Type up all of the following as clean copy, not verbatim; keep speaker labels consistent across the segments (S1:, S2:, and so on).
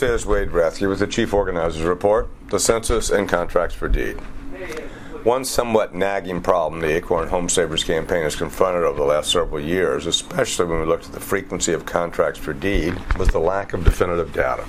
S1: is Wade Rathke with the Chief Organizer's Report, the Census and Contracts for Deed. One somewhat nagging problem the Acorn Home Savers Campaign has confronted over the last several years, especially when we looked at the frequency of contracts for deed, was the lack of definitive data.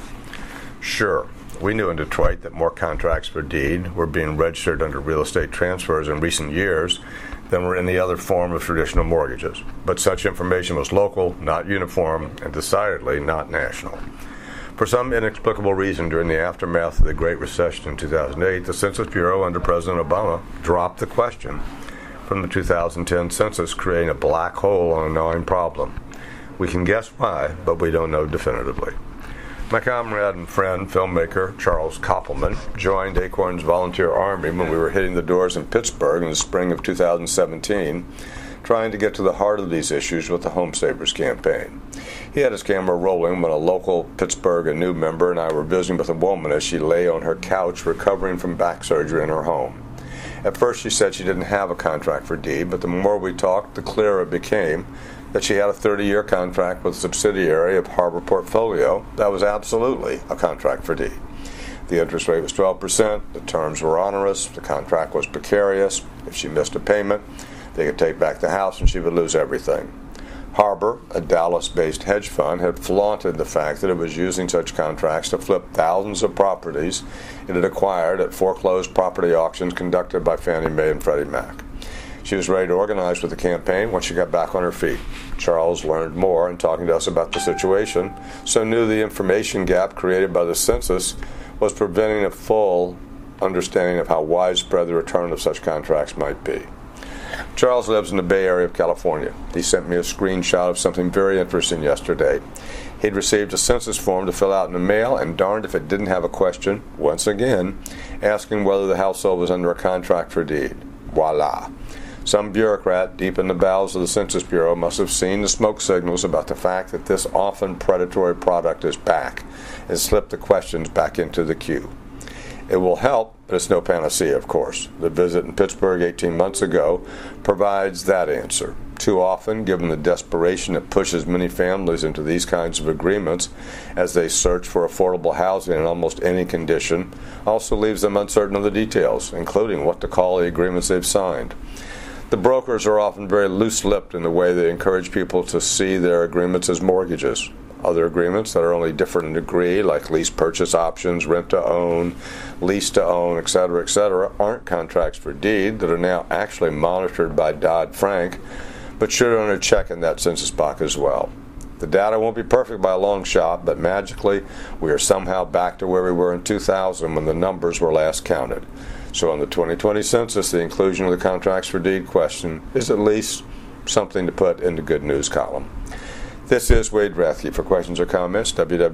S1: Sure, we knew in Detroit that more contracts for deed were being registered under real estate transfers in recent years than were in the other form of traditional mortgages. But such information was local, not uniform, and decidedly not national. For some inexplicable reason, during the aftermath of the Great Recession in 2008, the Census Bureau under President Obama dropped the question from the 2010 census, creating a black hole on a gnawing problem. We can guess why, but we don't know definitively. My comrade and friend, filmmaker Charles Koppelman, joined Acorn's volunteer army when we were hitting the doors in Pittsburgh in the spring of 2017, trying to get to the heart of these issues with the Home Savers Campaign. He had his camera rolling when a local Pittsburgh new member and I were visiting with a woman as she lay on her couch recovering from back surgery in her home. At first she said she didn't have a contract for deed, but the more we talked, the clearer it became that she had a 30-year contract with a subsidiary of Harbor Portfolio that was absolutely a contract for deed. The interest rate was 12%, the terms were onerous, the contract was precarious. If she missed a payment, they could take back the house and she would lose everything. Harbor, a Dallas-based hedge fund, had flaunted the fact that it was using such contracts to flip thousands of properties it had acquired at foreclosed property auctions conducted by Fannie Mae and Freddie Mac. She was ready to organize with the campaign once she got back on her feet. Charles learned more in talking to us about the situation, so knew the information gap created by the census was preventing a full understanding of how widespread the return of such contracts might be. Charles lives in the Bay Area of California. He sent me a screenshot of something very interesting yesterday. He'd received a census form to fill out in the mail, and darned if it didn't have a question, once again, asking whether the household was under a contract for deed. Voila. Some bureaucrat deep in the bowels of the Census Bureau must have seen the smoke signals about the fact that this often predatory product is back and slipped the questions back into the queue. It will help, but it's no panacea, of course. The visit in Pittsburgh 18 months ago provides that answer. Too often, given the desperation that pushes many families into these kinds of agreements as they search for affordable housing in almost any condition, also leaves them uncertain of the details, including what to call the agreements they've signed. The brokers are often very loose-lipped in the way they encourage people to see their agreements as mortgages. Other agreements that are only different in degree, like lease purchase options, rent to own, lease to own, etc., aren't contracts for deed that are now actually monitored by Dodd-Frank, but should earn a check in that census box as well. The data won't be perfect by a long shot, but magically we are somehow back to where we were in 2000 when the numbers were last counted. So in the 2020 census, the inclusion of the contracts for deed question is at least something to put in the good news column. This is Wade Rathke. For questions or comments,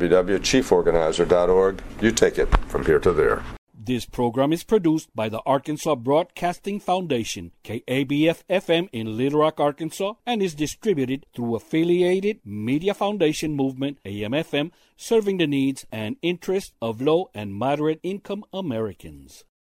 S1: www.chieforganizer.org. You take it from here to there.
S2: This program is produced by the Arkansas Broadcasting Foundation, KABF-FM in Little Rock, Arkansas, and is distributed through Affiliated Media Foundation Movement, AM-FM, serving the needs and interests of low and moderate income Americans.